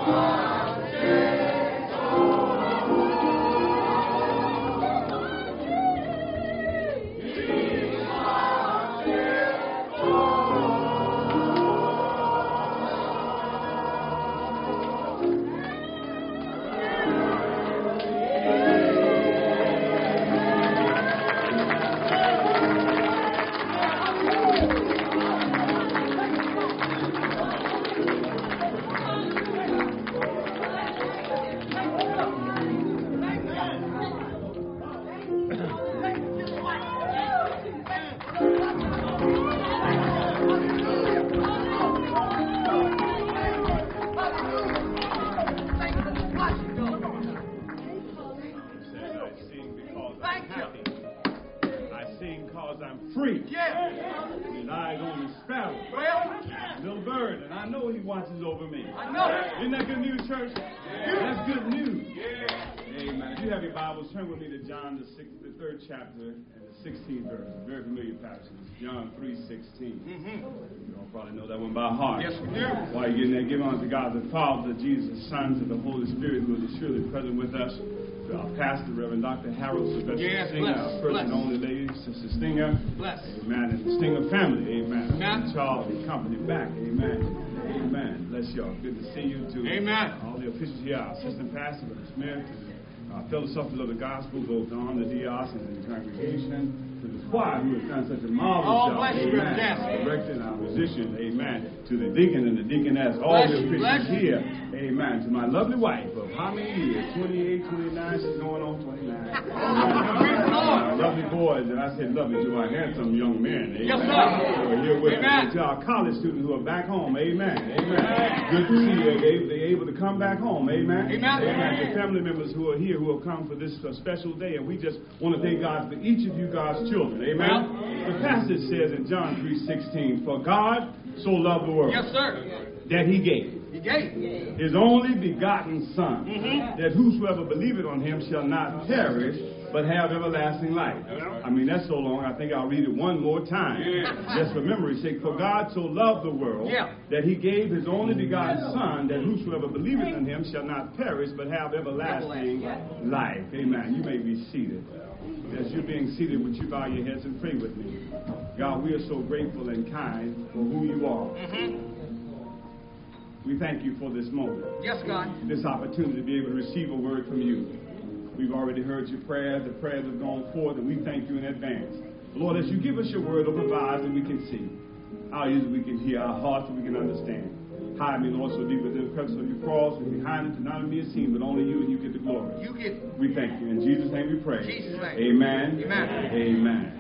Watches over me. I know. Isn't that good news, church? Yeah. That's good news. Yeah. Amen. If you have your Bibles, turn with me to John, the 3rd chapter and the 16th verse. A very familiar passage. John 3:16. You all probably know that one by heart. Yes, we do. While you're getting there, give honor to God the Father, Jesus, the Son, to the Holy Spirit, who is surely present with us. To our pastor, Reverend Dr. Harold Sylvester Singer, our first and only lady, Sister Stinger. Bless. Amen. And the Stinger family. Amen. Amen. Charles and company back. Amen. Amen. Bless y'all. Good to see you too. Amen. All the officials here, our assistant pastor, Brother Smith, our fellow suffers of the gospel, both on the diocesan and the congregation, to the choir who has done such a marvelous job. Amen. Our director and our musician. Amen. To the deacon and the deaconess, all the officials here. Amen. To my lovely wife of how many years? 28, 29, she's going on 29. Lovely boys, and I said lovely to our handsome young men. Amen. Yes, sir. Who are here with Amen. us. To our college students who are back home. Amen. Amen. Good to see you. They're able to come back home. Amen. Amen. The family members who are here who have come for this special day, and we just want to thank God for each of you God's children. Amen. The passage says in John 3:16, for God so loved the world. Yes, sir. That he gave. He gave his only begotten Son, that whosoever believeth on him shall not perish, but have everlasting life. I mean, that's so long, I think I'll read it one more time. Just for memory's sake. For God so loved the world, that he gave his only begotten Son, that whosoever believeth in him shall not perish, but have everlasting life. Amen. You may be seated. As you're being seated, would you bow your heads and pray with me? God, we are so grateful and kind for who you are. We thank you for this moment. Yes, God. This opportunity to be able to receive a word from you. We've already heard your prayers. The prayers have gone forth, and we thank you in advance. Lord, as you give us your word, open our eyes that we can see. Our ears we can hear, our hearts that we can understand. Hide me, Lord, so deep within the crevice of your cross, and behind it to none of me is seen, but only you, and you get the glory. You get it. We thank you. In Jesus' name we pray. Jesus' name. Amen. Amen. Amen.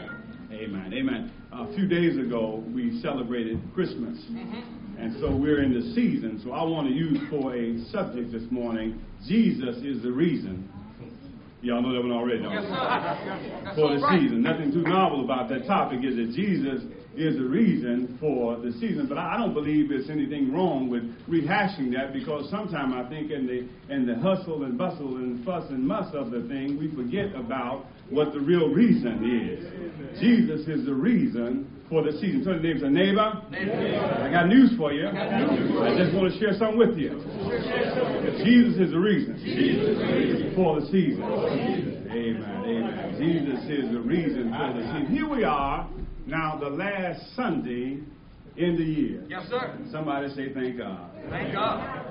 Amen. Amen. A few days ago, we celebrated Christmas. And so we're in the season. So I want to use for a subject this morning, Jesus is the reason. Y'all know that one already, don't you? Yes, sir. For the season. Nothing too novel about that topic is that Jesus is the reason for the season. But I don't believe there's anything wrong with rehashing that, because sometimes I think in the hustle and bustle and fuss and muss of the thing, we forget about what the real reason is. Jesus is the reason for the season. Turn to your neighbor. I got news for you. I just want to share something with you. Jesus is the reason for the season. Amen. Amen. Jesus is the reason for the season. Here we are now, the last Sunday in the year. Yes, sir. Somebody say thank God. Thank God.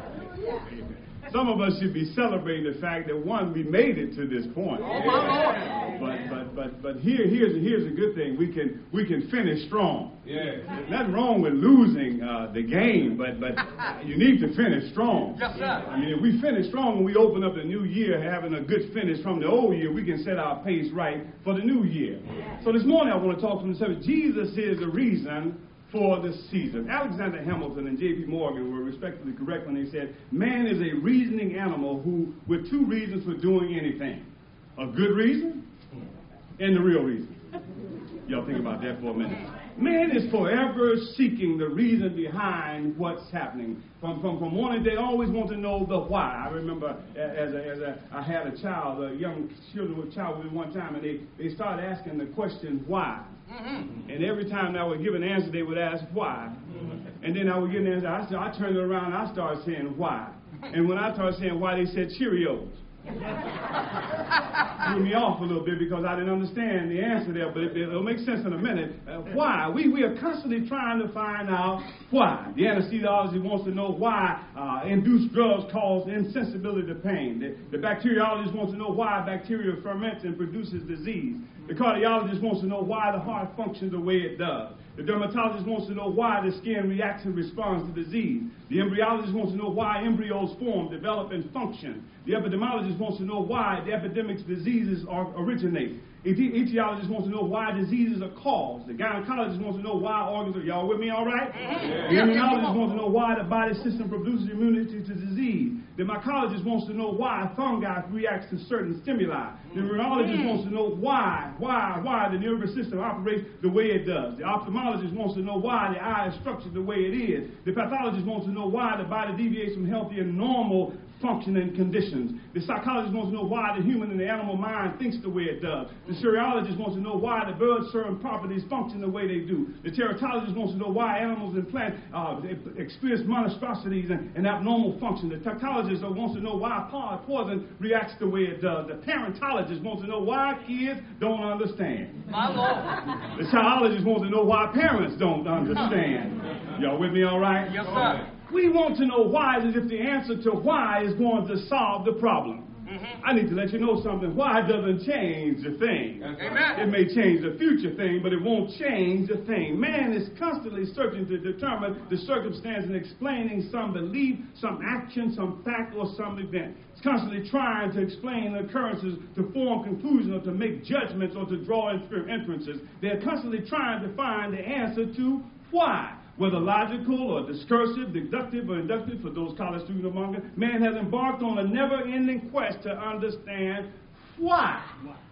Some of us should be celebrating the fact that, one, we made it to this point. Oh, my Lord. But here's a good thing. We can finish strong. Yeah. There's nothing wrong with losing the game, but you need to finish strong. Yes, sir. I mean, if we finish strong and we open up the new year having a good finish from the old year, we can set our pace right for the new year. So this morning I want to talk from the subject. Jesus is the reason for the season. Alexander Hamilton and J.P. Morgan were respectively correct when they said, man is a reasoning animal who with two reasons for doing anything. A good reason and the real reason. Y'all think about that for a minute. Man is forever seeking the reason behind what's happening. From morning they always want to know the why. I remember I had a child, a young children with a child with me one time, and they started asking the question, why? And every time I would give an answer, they would ask why. And then I would give an answer. I turned it around and I started saying why. And when I started saying why, they said Cheerios. Threw me off a little bit because I didn't understand the answer there, but it'll make sense in a minute. Why? We are constantly trying to find out why. The anesthesiologist wants to know why induced drugs cause insensibility to pain. The bacteriologist wants to know why bacteria ferments and produces disease. The cardiologist wants to know why the heart functions the way it does. The dermatologist wants to know why the skin reacts and responds to disease. The embryologist wants to know why embryos form, develop, and function. The epidemiologist wants to know why the epidemics diseases originate. Etiologist wants to know why diseases are caused. The gynecologist wants to know why organs are... Y'all with me all right? The immunologist wants to know why the body system produces immunity to disease. The mycologist wants to know why fungi reacts to certain stimuli. The neurologist wants to know why the nervous system operates the way it does. The ophthalmologist wants to know why the eye is structured the way it is. The pathologist wants to know why the body deviates from healthy and normal functioning conditions. The psychologist wants to know why the human and the animal mind thinks the way it does. The serologist wants to know why the birds' certain properties function the way they do. The teratologist wants to know why animals and plants experience monstrosities and abnormal function. The toxicologist wants to know why poison reacts the way it does. The parentologist wants to know why kids don't understand. My Lord. The childologist wants to know why parents don't understand. Y'all with me all right? Yes, sir. We want to know why as if the answer to why is going to solve the problem. I need to let you know something. Why doesn't change the thing. Amen. It may change the future thing, but it won't change the thing. Man is constantly searching to determine the circumstance and explaining some belief, some action, some fact, or some event. It's constantly trying to explain occurrences, to form conclusions, or to make judgments, or to draw inferences. They're constantly trying to find the answer to why. Whether logical or discursive, deductive or inductive, for those college students among us, man has embarked on a never-ending quest to understand why.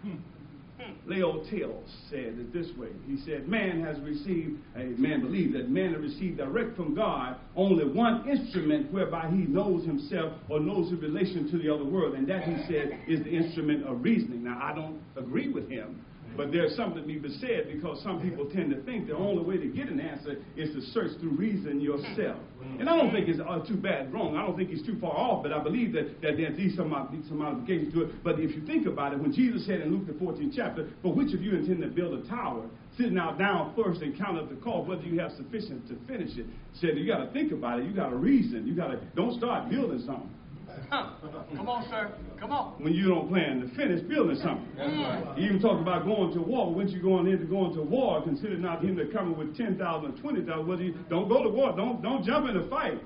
Leo Tales said it this way. He said, man believes that man has received direct from God only one instrument whereby he knows himself or knows his relation to the other world. And that, he said, is the instrument of reasoning. Now, I don't agree with him. But there's something to be said, because some people tend to think the only way to get an answer is to search through reason yourself. And I don't think it's too bad wrong. I don't think he's too far off, but I believe that there's some modifications to it. But if you think about it, when Jesus said in Luke the 14th chapter, "For which of you intend to build a tower, sit now down first and count up the cost, whether you have sufficient to finish it," said you got to think about it. You got to reason. Don't start building something. Come on, sir. Come on. When you don't plan to finish building something. He even talked about going to war. Once you're going into going to war, consider not him that coming with 10,000 or 20,000. Don't go to war. Don't jump in a fight.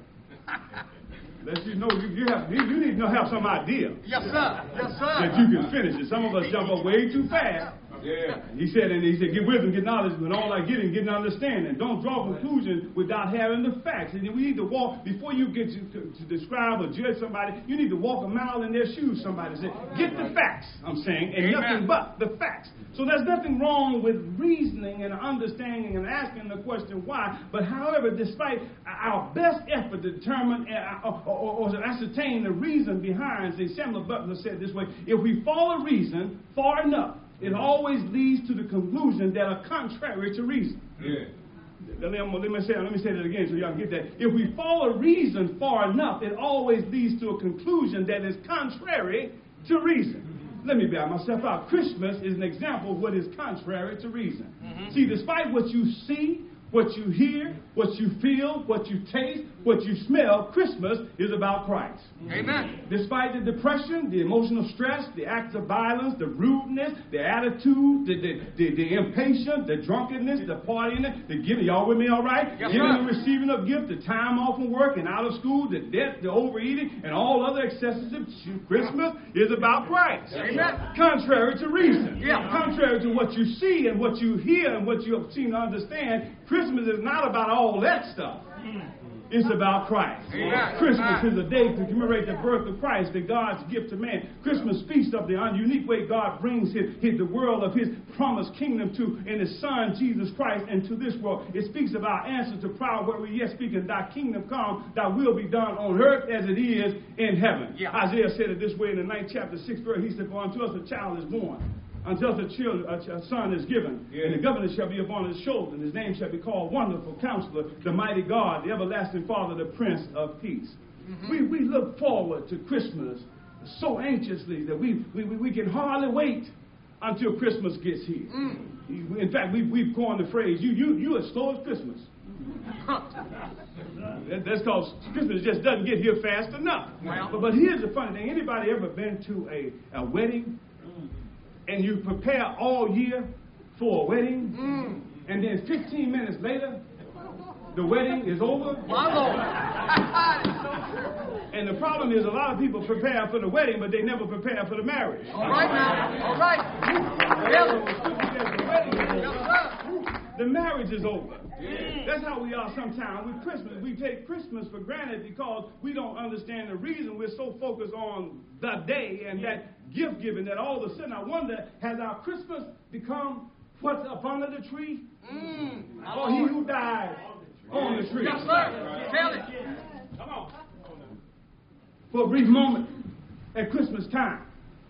Let you know you need to have some idea. Yes, sir. Yes, sir. That you can finish it. Some of us jump up way too fast. Yeah. He said, get wisdom, get knowledge, but all I get understanding. Don't draw conclusions without having the facts. And we need to walk, before you get to describe or judge somebody, you need to walk a mile in their shoes, somebody said. Get the facts, I'm saying, and nothing but the facts. So there's nothing wrong with reasoning and understanding and asking the question why. But however, despite our best effort to determine or to ascertain the reason behind, say, Samuel Butler said this way, if we follow reason far enough, it always leads to the conclusion that are contrary to reason. Yeah. Let me say that again so y'all can get that. If we follow reason far enough, it always leads to a conclusion that is contrary to reason. Let me bear myself out. Christmas is an example of what is contrary to reason. See, despite what you see, what you hear, what you feel, what you taste, what you smell, Christmas is about Christ. Amen. Despite the depression, the emotional stress, the acts of violence, the rudeness, the attitude, the impatience, the drunkenness, the partying, the giving. Y'all with me all right? Yes, giving sir. and receiving of gifts, the time off from work and out of school, the debt, the overeating, and all other excesses. Christmas is about Christ. Amen. Contrary to reason. Yeah. Contrary to what you see and what you hear and what you have seen to understand, Christmas is not about all that stuff. It's about Christ. Amen. Christmas is a day to commemorate the birth of Christ, the God's gift to man. Christmas speaks of the unique way God brings the world of his promised kingdom to in his Son, Jesus Christ, and to this world. It speaks of our answer to prayer where we yet speak of thy kingdom come, thy will be done on earth as it is in heaven. Yeah. Isaiah said it this way in the 9th chapter, 6th verse. He said, for unto us a child is born. Until a son is given, and the government shall be upon his shoulder, and his name shall be called Wonderful Counselor, the Mighty God, the Everlasting Father, the Prince of Peace. We look forward to Christmas so anxiously that we can hardly wait until Christmas gets here. In fact, we've coined the phrase, you as slow as Christmas. That's because Christmas just doesn't get here fast enough. But here's the funny thing. Anybody ever been to a wedding and you prepare all year for a wedding and then 15 minutes later the wedding is over? My Lord. And the problem is a lot of people prepare for the wedding, but they never prepare for the marriage. All right now. All right. The marriage is over. That's how we are sometimes with Christmas. We take Christmas for granted because we don't understand the reason. We're so focused on the day and that gift giving that all of a sudden I wonder, has our Christmas become what's up under the tree? Or he who died on the tree? Yes, sir. Tell it. Come on. For a brief moment at Christmas time,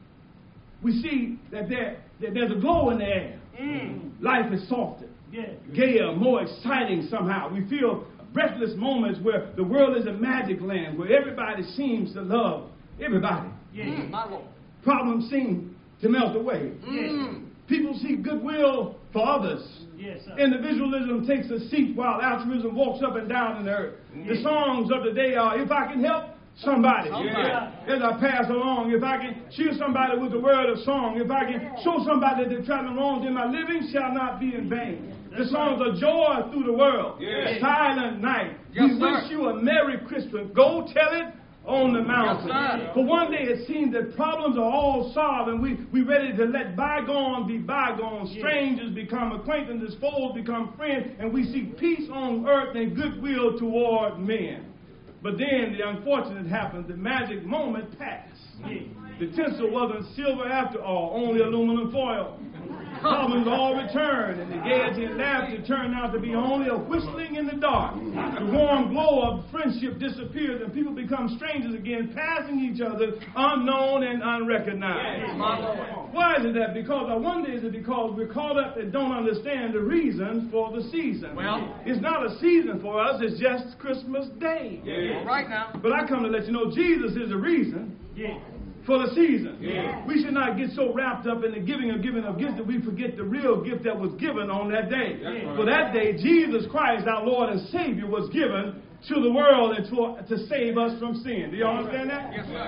we see that there's a glow in the air. Life is softer, gayer, more exciting somehow. We feel breathless moments where the world is a magic land, where everybody seems to love everybody. My Lord. Problems seem to melt away. People see goodwill for others. Individualism takes a seat while altruism walks up and down in the earth. The songs of the day are, if I can help somebody. As I pass along, if I can cheer somebody with the word of song, if I can show somebody that they're traveling wrong, then my living shall not be in vain. The songs of joy through the world. Silent night. We wish you a Merry Christmas. Go tell it on the mountain. For one day it seems that problems are all solved and we're ready to let bygone be bygone. Strangers become acquaintances, foes become friends, and we seek peace on earth and goodwill toward men. But then the unfortunate happened. The magic moment passed. The tinsel wasn't silver after all, only aluminum foil. Problems all returned, and the gaiety and laughter turned out to be only a whistling in the dark. The warm glow of friendship disappears, and people become strangers again, passing each other unknown and unrecognized. Why is it that? Because I wonder, is it because we're caught up and don't understand the reason for the season? Well, it's not a season for us, it's just Christmas Day. All right now. But I come to let you know Jesus is the reason for the season. We should not get so wrapped up in the giving of gifts that we forget the real gift that was given on that day. For that day, Jesus Christ, our Lord and Savior, was given to the world and to save us from sin. Do you understand that? Yes, sir.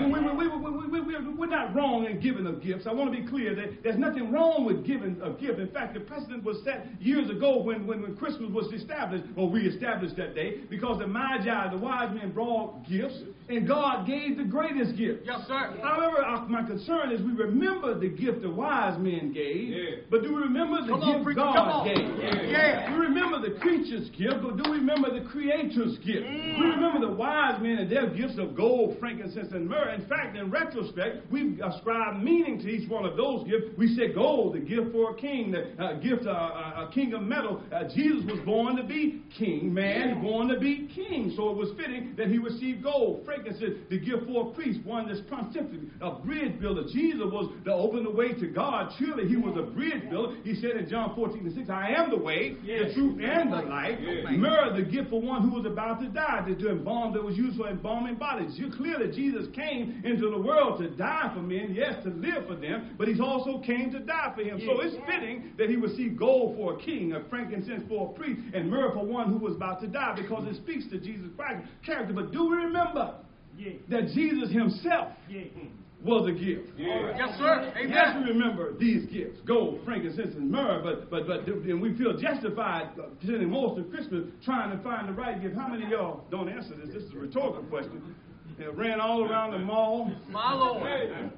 We're not wrong in giving of gifts. I want to be clear that there's nothing wrong with giving a gift. In fact, the precedent was set years ago when Christmas was established, or re-established that day, because the Magi, the wise men, brought gifts, and God gave the greatest gift. Yes, sir. However, my concern is we remember the gift the wise men gave, but do we remember the gift God gave? We remember the creature's gift, but do we remember the Creator's gift? We remember the wise men and their gifts of gold, frankincense, and myrrh. In fact, in retrospect, we ascribe meaning to each one of those gifts. We say gold, the gift for a king, the gift a king of metal. Jesus was born to be king, man, born to be king. So it was fitting that he received gold, frankincense, the gift for a priest, one that's pontific, a bridge builder. Jesus was to open the way to God. Surely he was a bridge builder. He said in John 14:6, I am the way, the truth, and the life. Myrrh, the gift for one who was about to die, to embalm, that was used for embalming bodies. It's clear that Jesus came into the world to die for men, yes, to live for them, but he's also came to die for him. So it's fitting that he received gold for a king, a frankincense for a priest, and myrrh for one who was about to die, because it speaks to Jesus Christ's character. But do we remember that Jesus himself was a gift? Yes, sir. Amen. Yes, we remember these gifts, gold, frankincense, and myrrh, but and we feel justified spending most of Christmas trying to find the right gift. How many of y'all don't answer this? This is a rhetorical question. Ran all around the mall. My Lord.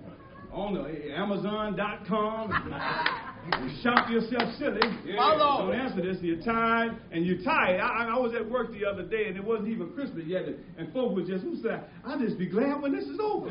On the Amazon.com. Shop yourself silly. My Lord. Don't answer this. You're tired, and you're tired. I was at work the other day, and it wasn't even Christmas yet, and folks were just, who said, I'll just be glad when this is over.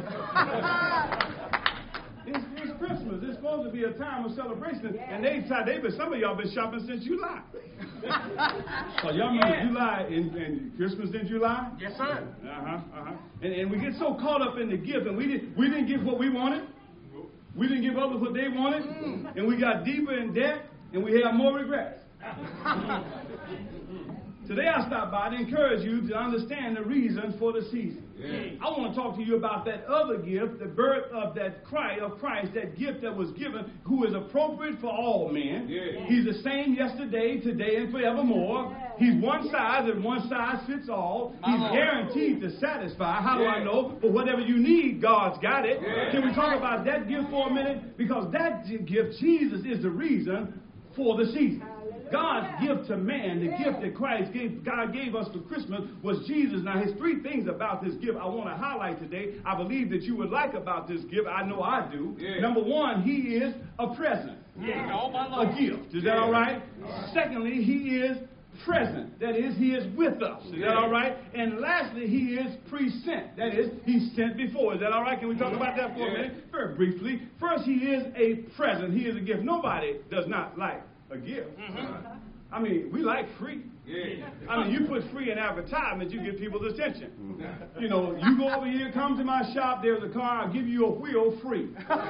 It's Christmas. It's supposed to be a time of celebration, and some of y'all been shopping since July. So y'all remember July and Christmas in July? Yes, sir. And we get so caught up in the gift, and we didn't get what we wanted. We didn't give others what they wanted, and we got deeper in debt, and we have more regrets. Today I stopped by to encourage you to understand the reason for the season. I want to talk to you about that other gift, the birth of that Christ, that gift that was given, who is appropriate for all men. He's the same yesterday, today, and forevermore. He's one size and one size fits all. He's guaranteed to satisfy. How do I know? For whatever you need, God's got it. Can we talk about that gift for a minute? Because that gift, Jesus, is the reason for the season. God's gift to man, the gift that God gave us for Christmas, was Jesus. Now, there's three things about this gift I want to highlight today. I believe that you would like about this gift. I know I do. Number one, he is a present. A gift. Is that all right? Secondly, he is present. That is, he is with us. Is that all right? And lastly, he is pre-sent. That is, he's sent before. Is that all right? Can we talk about that for a minute? Very briefly. First, he is a present. He is a gift. Nobody does not like a gift. I mean, we like free. I mean, you put free in advertisement, you get people's attention. You know, you go over here, come to my shop, there's a car, I'll give you a wheel free.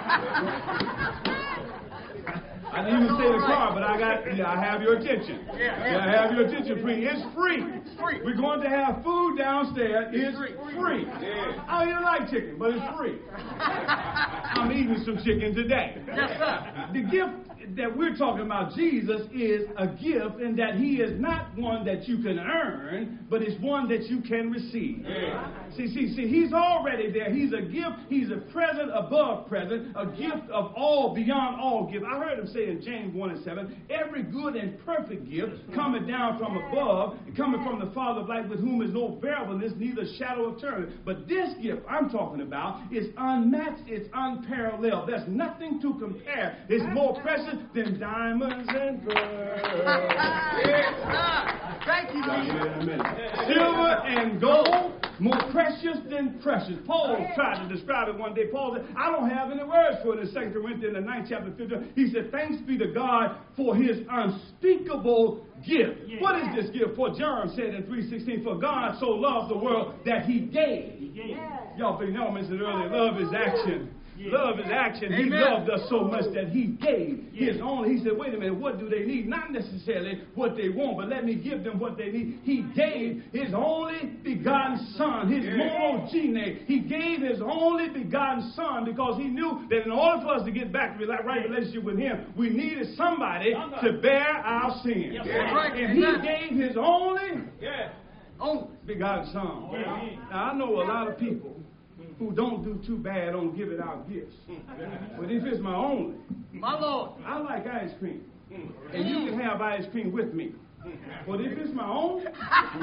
I didn't even say the car, but I have your attention. I have your attention. Free. It's free. We're going to have food downstairs. It's free. I don't even like chicken, but it's free. I'm eating some chicken today. The gift that we're talking about, Jesus, is a gift in that he is not one that you can earn, but it's one that you can receive. See, he's already there. He's a gift. He's a present above present, a gift of all, beyond all gift. I heard him say in James 1:7, every good and perfect gift coming down from above, coming from the Father of light, with whom is no variableness, neither shadow of turning. But this gift I'm talking about is unmatched. It's unparalleled. There's nothing to compare. It's more precious than diamonds and pearls. Thank you, Silver and gold, more precious than precious. Paul tried to describe it one day. Paul said, I don't have any words for it in 2 Corinthians, the 9th chapter, 15. He said, thanks be to God for his unspeakable gift. What is this gift? For John said in 3:16, for God so loved the world that he gave. Y'all mentioned earlier, love is action. Love is action. He loved us so much that he gave his only. He said, wait a minute, what do they need? Not necessarily what they want, but let me give them what they need. He gave his only begotten son, his monogene. He gave his only begotten son because he knew that in order for us to get back to a right relationship with him, we needed somebody to bear our sins. And he gave his only begotten son. Now, I know a lot of people who don't do too bad on giving out gifts. But if it's my only, my Lord, I like ice cream. And you can have ice cream with me. But if it's my own, that's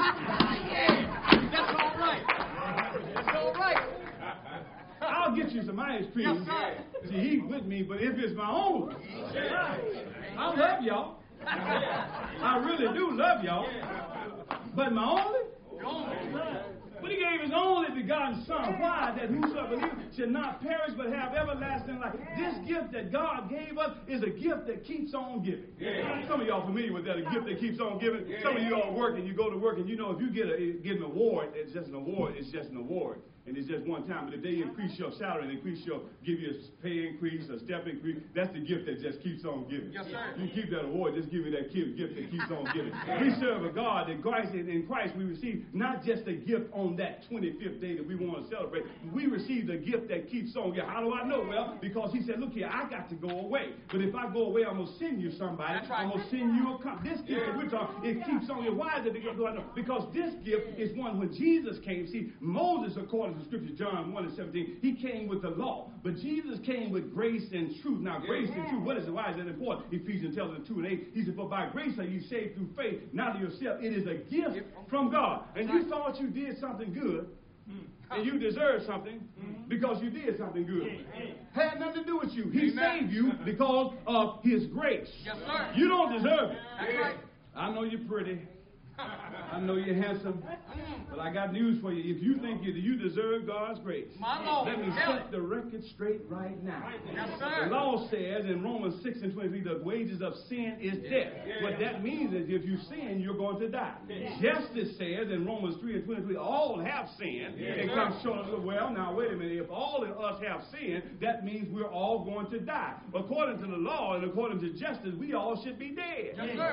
all right. That's all right. I'll get you some ice cream to eat with me. But if it's my own, I love y'all. I really do love y'all. But my only? But he gave his only begotten son. Why? That whosoever believes should not perish but have everlasting life. This gift that God gave us is a gift that keeps on giving. Some of y'all familiar with that, a gift that keeps on giving. Some of you all work and you go to work and you know if you get an award, it's just an award. It's just an award. And it's just one time. But if they increase your salary, give you a pay increase, a step increase, that's the gift that just keeps on giving. Yes, sir. You keep that award, just give you that gift that keeps on giving. We serve a God that in Christ we receive not just a gift on that 25th day that we want to celebrate. We receive the gift that keeps on giving. How do I know? Well, because he said, look here, I got to go away. But if I go away, I'm going to send you somebody. Right. I'm going to send you a company. This gift that we're talking, it keeps on giving. Why is it the gift? Do I know? Because this gift is one when Jesus came. See, Moses, according to Scripture, John 1:17, he came with the law. But Jesus came with grace and truth. Now, grace and truth, what is it? Why is that important? Ephesians tells us 2:8. He said, for by grace are you saved through faith, not of yourself. It is a gift from God. And you thought you did something good, and you deserve something because you did something good. Had nothing to do with you. He saved you because of his grace. Yes, sir. You don't deserve it. That's right. I know you're pretty. I know you're handsome. But I got news for you. If you think you deserve God's grace, my Lord, let me set the record straight right now. Yes, sir. The law says in Romans 6:23, the wages of sin is death. What that means is if you sin, you're going to die. Justice says in Romans 3:23, all have sinned and come short of the well. Now, wait a minute. If all of us have sinned, that means we're all going to die. According to the law and according to justice, we all should be dead. Yes, sir.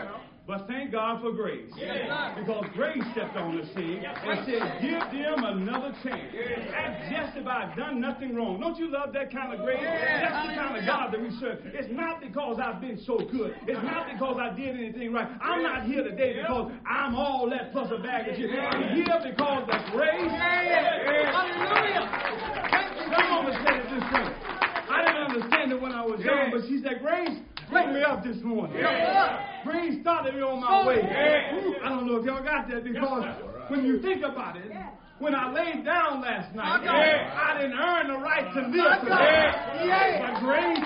But thank God for grace. Yes, sir. Because grace stepped on the scene and said, give them another chance. That's just if I've done nothing wrong. Don't you love that kind of grace? That's the kind of God that we serve. It's not because I've been so good. It's not because I did anything right. I'm not here today because I'm all that plus a bag of chips. I'm here because the grace. Hallelujah. Someone was saying this thing. I didn't understand it when I was young, but she said, Grace, wake me up this morning. Grace started me on my way. I don't know if y'all got that because when you think about it, when I laid down last night, I didn't earn the right to live today. But Grace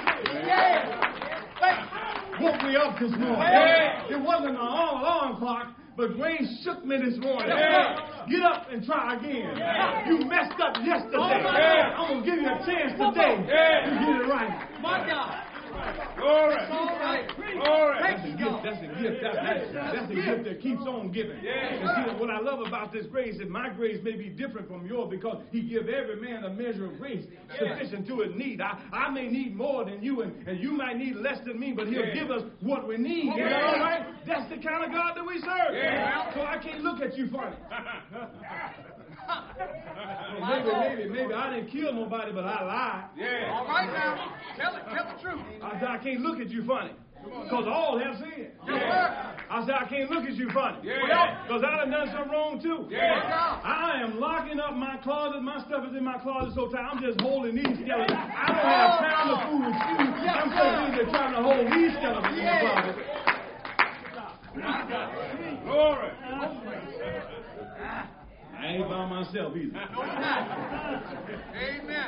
woke me up this morning. It wasn't an alarm clock, but Grace shook me this morning. Get up and try again. You messed up yesterday. I'm going to give you a chance today to get it right. My God. Glory. All right. Glory. That's a gift. That's a gift. That's a gift that keeps on giving. And see, what I love about this grace is my grace may be different from yours because he gives every man a measure of grace sufficient to his need. I may need more than you, and you might need less than me, but he'll give us what we need. Is that all right? That's the kind of God that we serve. So I can't look at you funny. Maybe I didn't kill nobody, but I lied. All right now. Tell the truth. I said I can't look at you funny. Because all have sinned. I said I can't look at you funny. Because I done something wrong too. I am locking up my closet. My stuff is in my closet so tight. I'm just holding these skeletons. I don't have time to fool with you. I'm so busy trying to hold these skeletons in my closet. Glory. I ain't by myself either. Amen.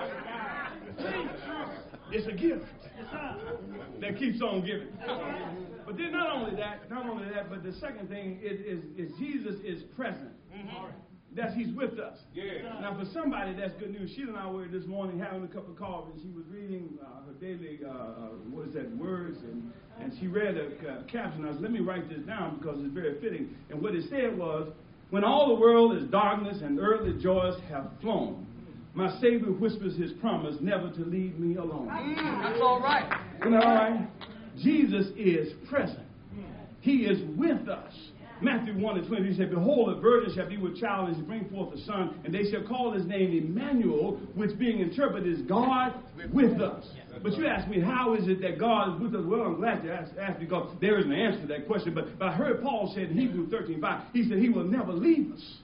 It's a gift that keeps on giving. But then not only that, but the second thing is Jesus is present. That he's with us. Now for somebody, that's good news. Sheila and I were this morning having a cup of coffee, and she was reading her daily, words, and she read a caption. I said, let me write this down because it's very fitting. And what it said was, when all the world is darkness and earthly joys have flown, my Savior whispers his promise never to leave me alone. That's all right. Isn't that all right? Jesus is present. He is with us. Matthew 1:20, he said, behold, a virgin shall be with child, and shall bring forth a son, and they shall call his name Emmanuel, which being interpreted is God with us. But you ask me, how is it that God is with us? Well, I'm glad you asked because there is an answer to that question. But I heard Paul said in Hebrews 13:5, he said he will never leave us.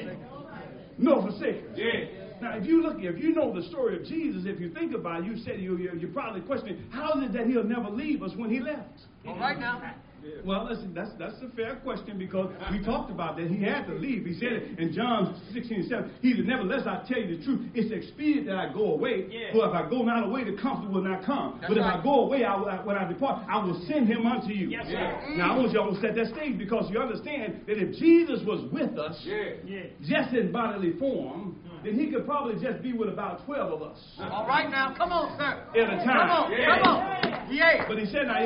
Nor forsake us. Now, if you know the story of Jesus, if you think about it, you're probably questioning, how is it that he'll never leave us when he left? All right now. Well, listen, that's a fair question because we talked about that. He had to leave. He said it in John 16:7. He said, nevertheless, I tell you the truth. It's expedient that I go away. For if I go not away, the Comforter will not come. But if I go away, when I depart, I will send him unto you. Now, I want y'all to set that stage because you understand that if Jesus was with us, just in bodily form, then he could probably just be with about 12 of us. All right now. Come on, sir. At a time. Come on. But he said, now,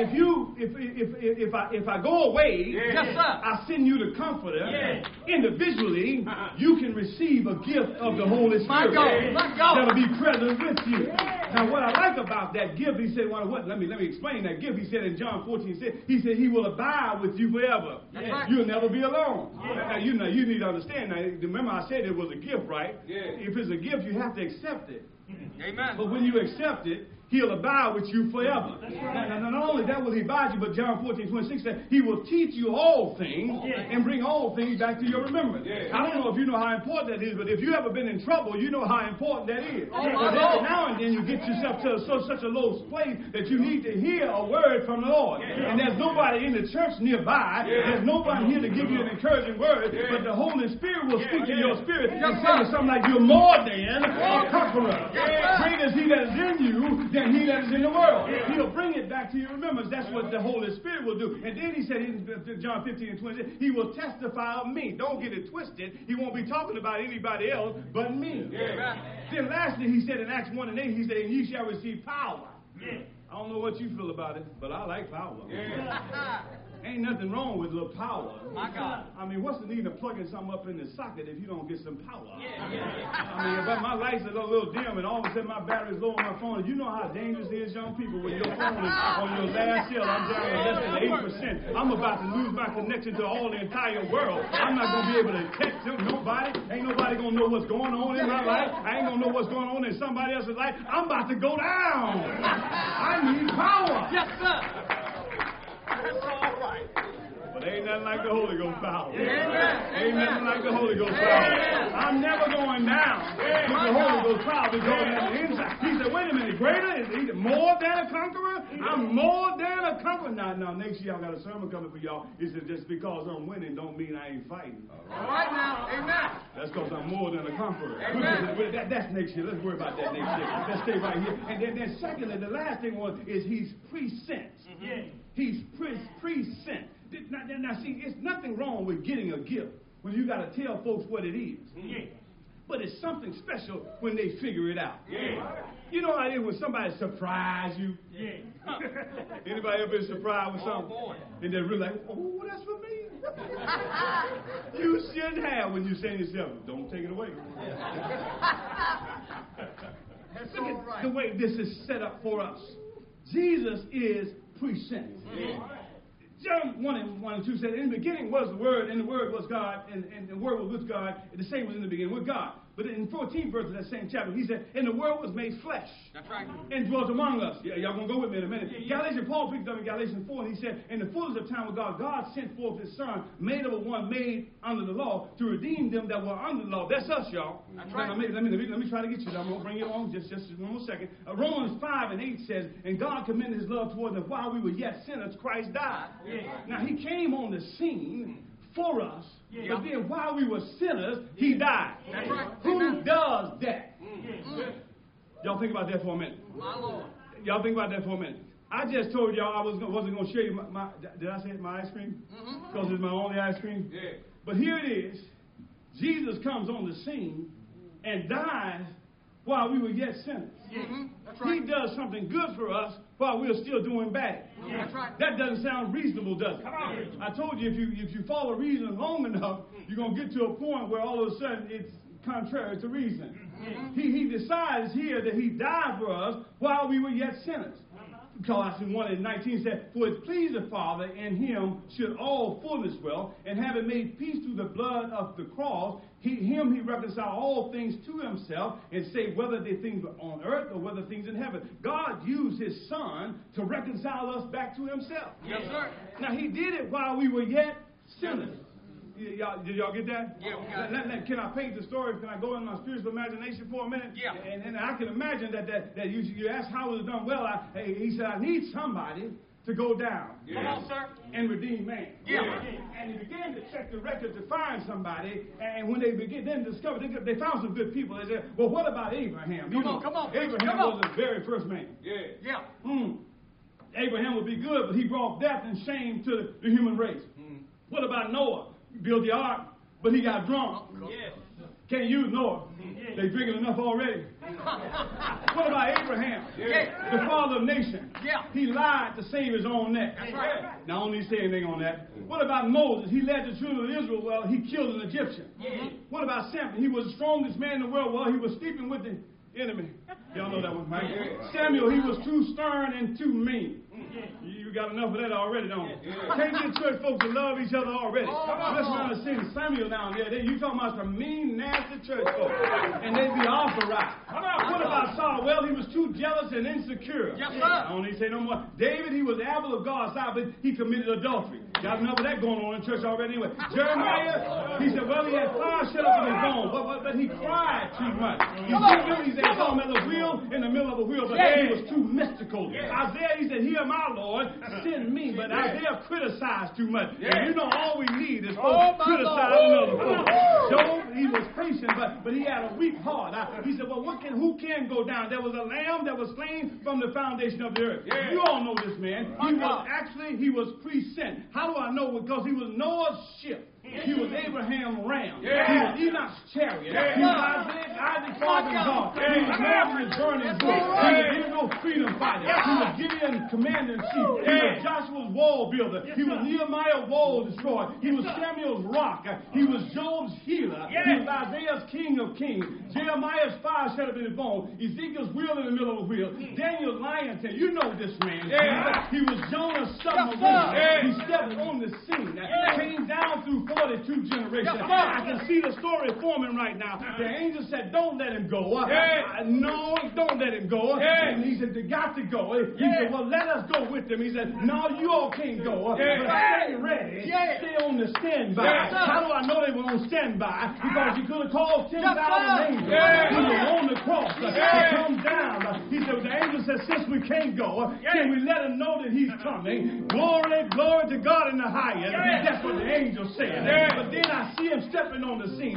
if I go away, Yes, sir. I send you the Comforter. Individually, you can receive a gift of the Holy Spirit that'll be present with you. Now, what I like about that gift, he said, well, what? Let me explain that gift. He said in John 14:6, he said he will abide with you forever. Right. You'll never be alone. Now, you need to understand. Now, remember I said it was a gift, right? If it's a gift, you have to accept it. Amen. But when you accept it, he'll abide with you forever. Now, not only that will he abide you, but John 14:26 said he will teach you all things and bring all things back to your remembrance. I don't know if you know how important that is, but if you ever been in trouble, you know how important that is. But every now and then you get yourself to such a low place that you need to hear a word from the Lord. And there's nobody in the church nearby. There's nobody here to give you an encouraging word, but the Holy Spirit will speak in your spirit and say something like, you're more than a conqueror. Greater is he that is in you than he that is in the world. He'll bring it back to your remembrance. That's what the Holy Spirit will do. And then he said in John 15:20, he will testify of me. Don't get it twisted. He won't be talking about anybody else but me. Then lastly, he said in Acts 1:8, he said, and ye shall receive power. I don't know what you feel about it, but I like power. Ain't nothing wrong with a little power. My God. I mean, what's the need of plugging something up in the socket if you don't get some power? I mean, but my lights are a little dim, and all of a sudden my battery's low on my phone. You know how dangerous it is, young people, when your phone is on your last hill. I'm down to less than 8%. I'm about to lose my connection to all the entire world. I'm not going to be able to text nobody. Ain't nobody going to know what's going on in my life. I ain't going to know what's going on in somebody else's life. I'm about to go down. I need power. Yes, sir. That's all right. But ain't nothing like the Holy Ghost power. Amen. Ain't nothing like the Holy Ghost power. I'm never going down with the Holy Ghost power because on the inside. He said, wait a minute, greater? Is he more than a conqueror? I'm more than a conqueror. Now, next year I got a sermon coming for y'all. He said, just because I'm winning don't mean I ain't fighting. All right now. Amen. That's because I'm more than a conqueror. Amen. That's next year. Let's worry about that next year. Let's stay right here. And then secondly, the last thing is he's present. He's present. Now, see, it's nothing wrong with getting a gift when you got to tell folks what it is. But it's something special when they figure it out. You know how it is when somebody surprise you? Anybody ever been surprised with something? And they're really like, oh, that's for me. You should have when you say to yourself, don't take it away. Look at the way this is set up for us. Jesus is present. John 1:2 said, in the beginning was the Word, and the Word was God, and the Word was with God, and the same was in the beginning with God. But in 14th verse of that same chapter, he said, and the Word was made flesh. That's right. And dwelt among us. Yeah, y'all going to go with me in a minute. Paul picked up in Galatians 4, and he said, in the fullness of time with God, God sent forth his Son, made of a one made under the law, to redeem them that were under the law. That's us, y'all. That's right. Now, let me try to get you there. I'm going to bring it along just one more second. Romans 5:8 says, and God commended his love toward us while we were yet sinners, Christ died. Now, he came on the scene for us, but then while we were sinners, he died. That's right. Who does that? Y'all think about that for a minute. My Lord. Y'all think about that for a minute. I just told y'all I wasn't going to share you my did I say my ice cream? Because it's my only ice cream? Yeah. But here it is. Jesus comes on the scene and dies while we were yet sinners. That's right. He does something good for us while we're still doing bad. That's right. That doesn't sound reasonable, does it? Come on. I told you if you follow reason long enough, you're going to get to a point where all of a sudden it's contrary to reason. He decides here that he died for us while we were yet sinners. Colossians 1:19 said, for it pleased the Father, in him should all fullness dwell, and having made peace through the blood of the cross, he reconciled all things to himself, and say whether they things on earth or whether things in heaven. God used his Son to reconcile us back to himself. Yes, sir. Now, he did it while we were yet sinners. Did y'all get that? Yeah, we got it. Can I paint the story? Can I go in my spiritual imagination for a minute? Yeah. And I can imagine that you asked how was it done well. He said, I need somebody to go down. Yeah. Come on, sir. And redeem man. Yeah. And he began to check the record to find somebody. And when they then discovered, they found some good people. They said, well, what about Abraham? Come on. Abraham was the very first man. Yeah. Abraham would be good, but he brought death and shame to the human race. What about Noah? He built the ark, but he got drunk. Can't use Noah. They drinking enough already. What about Abraham? The father of nations. He lied to save his own neck. That's right. Now, I don't need to say anything on that. What about Moses? He led the children of Israel. Well, he killed an Egyptian. What about Samson? He was the strongest man in the world. Well, he was sleeping with the enemy. Y'all know that one, right? Samuel, he was too stern and too mean. You got enough of that already, don't you? Can't get church folks to love each other already. Let's want to sing Samuel down there. You talking about some mean, nasty church folks. And they be authorized. What about Saul? Well, he was too jealous and insecure. Yes, sir. I don't need to say no more. David, he was the apple of God's eye, but he committed adultery. Got enough of that going on in church already anyway. Jeremiah, he said, well, he had fire shut up in his bones, but he cried too much. He said, he saw him as a wheel in the middle of a wheel, but he was too mystical. Isaiah, he said, here, my Lord, send me. But Isaiah criticized too much. And you know, all we need is folks criticize another folk. Job, he was patient, but he had a weak heart. He said, well, who can go down? There was a lamb that was slain from the foundation of the earth. You all know this man. He was present. How do I know? Because he was Noah's ship. He was Abraham's ram. He was Enoch's chariot. He was Isaac's father God. He was Moses' burning bush. He was Israel's freedom fighter. He was Gideon, commander-in-chief. He was Joshua's wall builder. He was Nehemiah's wall destroyer. He was Samuel's rock. He was Job's healer. He was Isaiah's king of kings. Jeremiah's fire shut up in his bone. Ezekiel's wheel in the middle of the wheel. Daniel's lion tail. You know this man. He was Jonah's submarine. He stepped on the scene. Came down through 42 generations. I can see the story forming right now. The angel said, don't let him go. No, don't let him go. And he said, they got to go. He said, well, let us go with them. He said, no, you all can't go. But stay ready. Stay on the standby. How do I know they were on standby? Because he could have called 10,000 angels. He was on the cross. He come down. He said, the angel said, since we can't go, can we let him know that he's coming? Glory, glory to God in the highest. That's what the angel said. But then I see him stepping on the scene.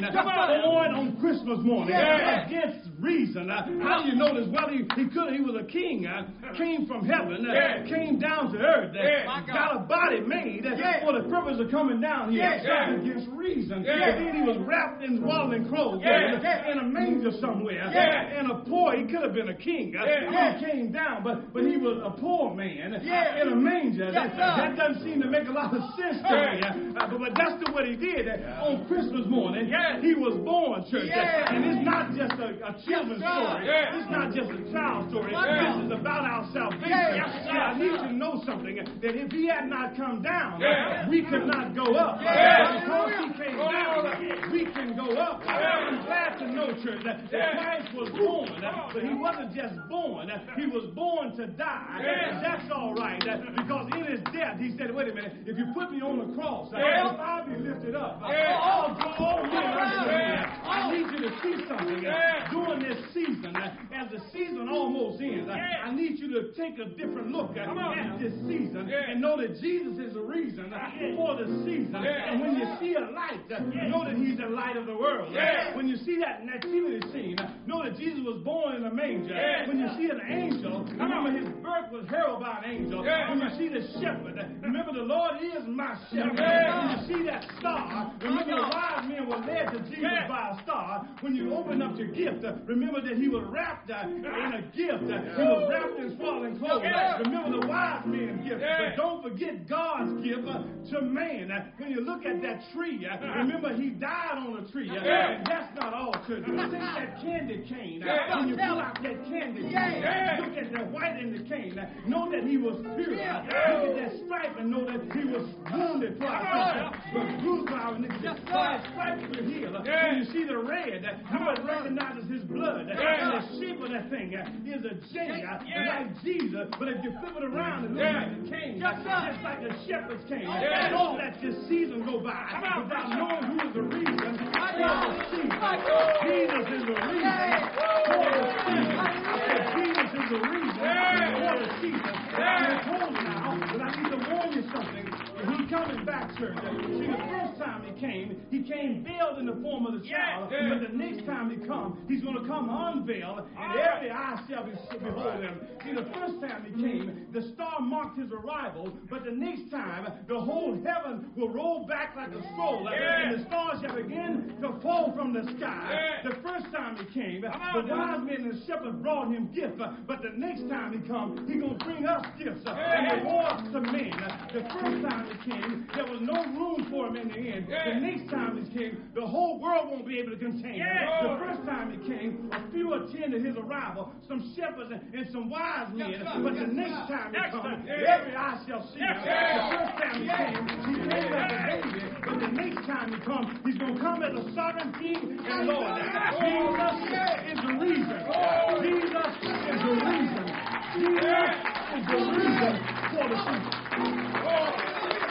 On Christmas morning. Against reason. How do you know this? Well, he was a king. Came from heaven. Came down to earth. Got a body made for the purpose of coming down here. Against reason. And then he was wrapped in swaddling clothes. In a manger somewhere. And a poor, he could have been a king. He came down, but he was a poor man in a manger. That doesn't seem to make a lot of sense to me. But that's what he did. On Christmas morning, he was born, church. And it's not just a children's story. It's not just a child's story. This is about our salvation. I need you to know something. That if he had not come down, we could not go up. Because he came down, we can go up. I'm glad to know, church, that Christ was born. But he wasn't just born. He was born to die. And that's all right. Because in his death, he said, wait a minute, if you put me on the cross, if I'll be lifted up, I'll draw all men unto me. I need you to see something. During this season, as the season almost ends, I need you to take a different look at this season and know that Jesus is the reason for the season. And when you see a light, know that he's the light of the world. When you see that nativity scene, know that Jesus was born in a manger. When you see an angel, remember his birth was heralded by an angel. When you see the shepherd, remember the Lord is my shepherd. When you see that star, remember the wise men were led to Jesus by a star. When you open up your gift, remember that he was wrapped in a gift. He was wrapped in swaddling clothes. Remember the wise men's gift. But don't forget God's gift to man. When you look at that tree, remember he died on a tree. And that's not all, church. Take that candy cane. When you pull out that candy cane, look at the white in the cane. Know that he was pure. Look at that stripe and know that he was wounded for our sins. But bruised for our iniquities. By his stripes we're healed. When you see the red, you would recognize his blood. And the shape of that thing is a J, like Jesus. But if you flip it around, it looks like a cane. Just like a shepherd's cane. Don't let this season go by without knowing who is the reason for the season. Jesus is the reason for the season. Jesus is the reason for the season. I'm told now, but I need to warn you something. He's coming back, church. See, the first time he came veiled in the form of the child. But the next time he comes, he's going to come unveiled, and every eye shall behold him. See, the first time he came, the star marked his arrival, but the next time, the whole heaven will roll back like a scroll, and the stars shall begin to fall from the sky. The first time he came, the wise men and shepherds brought him gifts, but the next time he comes, he's going to bring us gifts and rewards to men. The first time he came, there was no room for him in the end. The next time he came, the whole world won't be able to contain him. The first time he came, a few attended his arrival, some shepherds and some wise men. But the next time he comes, every eye shall see him. The first time he came as a baby. But the next time he comes, he's going to come as a sovereign king and Lord. Jesus is the reason. Jesus is the reason. Jesus is the reason for the season.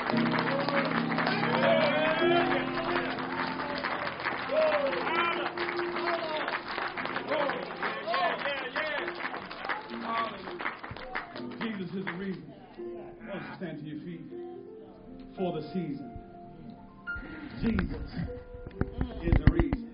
Jesus is the reason. Why don't you stand to your feet for the season? Jesus